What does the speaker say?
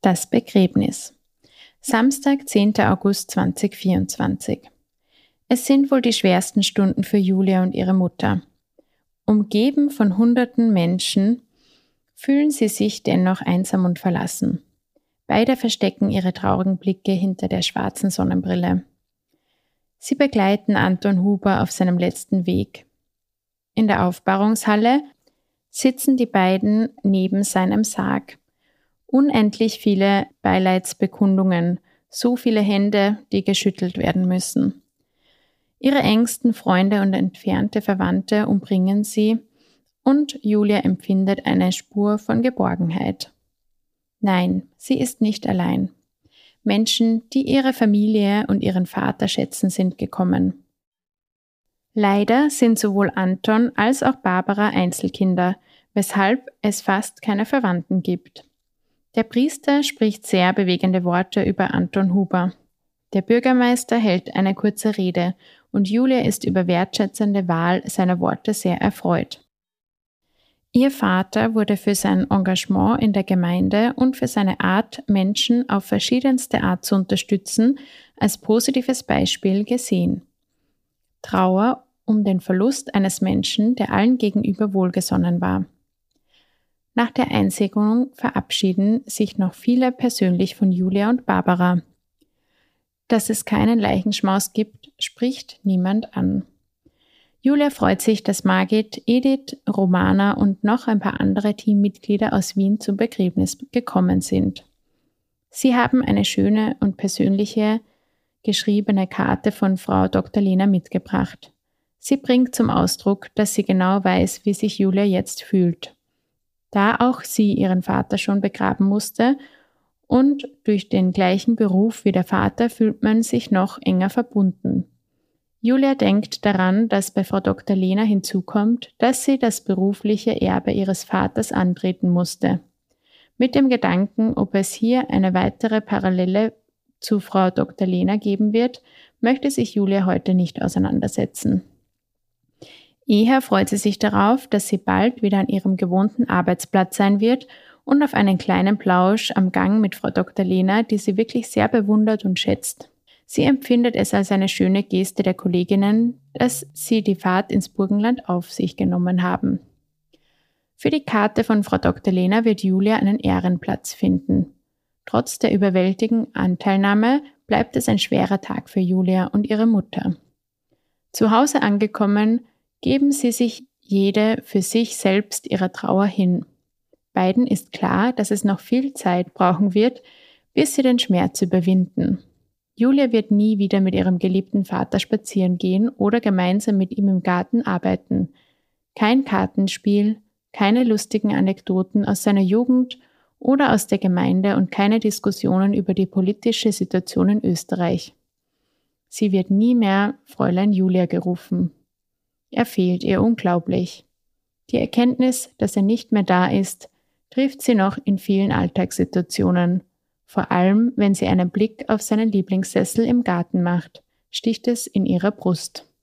Das Begräbnis. Samstag, 10. August 2024. Es sind wohl die schwersten Stunden für Julia und ihre Mutter. Umgeben von hunderten Menschen fühlen sie sich dennoch einsam und verlassen. Beide verstecken ihre traurigen Blicke hinter der schwarzen Sonnenbrille. Sie begleiten Anton Huber auf seinem letzten Weg. In der Aufbahrungshalle sitzen die beiden neben seinem Sarg. Unendlich viele Beileidsbekundungen, so viele Hände, die geschüttelt werden müssen. Ihre engsten Freunde und entfernte Verwandte umringen sie und Julia empfindet eine Spur von Geborgenheit. Nein, sie ist nicht allein. Menschen, die ihre Familie und ihren Vater schätzen, sind gekommen. Leider sind sowohl Anton als auch Barbara Einzelkinder, weshalb es fast keine Verwandten gibt. Der Priester spricht sehr bewegende Worte über Anton Huber. Der Bürgermeister hält eine kurze Rede und Julia ist über wertschätzende Wahl seiner Worte sehr erfreut. Ihr Vater wurde für sein Engagement in der Gemeinde und für seine Art, Menschen auf verschiedenste Art zu unterstützen, als positives Beispiel gesehen. Trauer um den Verlust eines Menschen, der allen gegenüber wohlgesonnen war. Nach der Einsegnung verabschieden sich noch viele persönlich von Julia und Barbara. Dass es keinen Leichenschmaus gibt, spricht niemand an. Julia freut sich, dass Margit, Edith, Romana und noch ein paar andere Teammitglieder aus Wien zum Begräbnis gekommen sind. Sie haben eine schöne und persönliche geschriebene Karte von Frau Dr. Lena mitgebracht. Sie bringt zum Ausdruck, dass sie genau weiß, wie sich Julia jetzt fühlt. Da auch sie ihren Vater schon begraben musste und durch den gleichen Beruf wie der Vater fühlt man sich noch enger verbunden. Julia denkt daran, dass bei Frau Dr. Lena hinzukommt, dass sie das berufliche Erbe ihres Vaters antreten musste. Mit dem Gedanken, ob es hier eine weitere Parallele zu Frau Dr. Lena geben wird, möchte sich Julia heute nicht auseinandersetzen. Eher freut sie sich darauf, dass sie bald wieder an ihrem gewohnten Arbeitsplatz sein wird und auf einen kleinen Plausch am Gang mit Frau Dr. Lena, die sie wirklich sehr bewundert und schätzt. Sie empfindet es als eine schöne Geste der Kolleginnen, dass sie die Fahrt ins Burgenland auf sich genommen haben. Für die Karte von Frau Dr. Lena wird Julia einen Ehrenplatz finden. Trotz der überwältigenden Anteilnahme bleibt es ein schwerer Tag für Julia und ihre Mutter. Zu Hause angekommen, geben sie sich jede für sich selbst ihrer Trauer hin. Beiden ist klar, dass es noch viel Zeit brauchen wird, bis sie den Schmerz überwinden. Julia wird nie wieder mit ihrem geliebten Vater spazieren gehen oder gemeinsam mit ihm im Garten arbeiten. Kein Kartenspiel, keine lustigen Anekdoten aus seiner Jugend oder aus der Gemeinde und keine Diskussionen über die politische Situation in Österreich. Sie wird nie mehr Fräulein Julia gerufen. Er fehlt ihr unglaublich. Die Erkenntnis, dass er nicht mehr da ist, trifft sie noch in vielen Alltagssituationen. Vor allem, wenn sie einen Blick auf seinen Lieblingssessel im Garten macht, sticht es in ihrer Brust.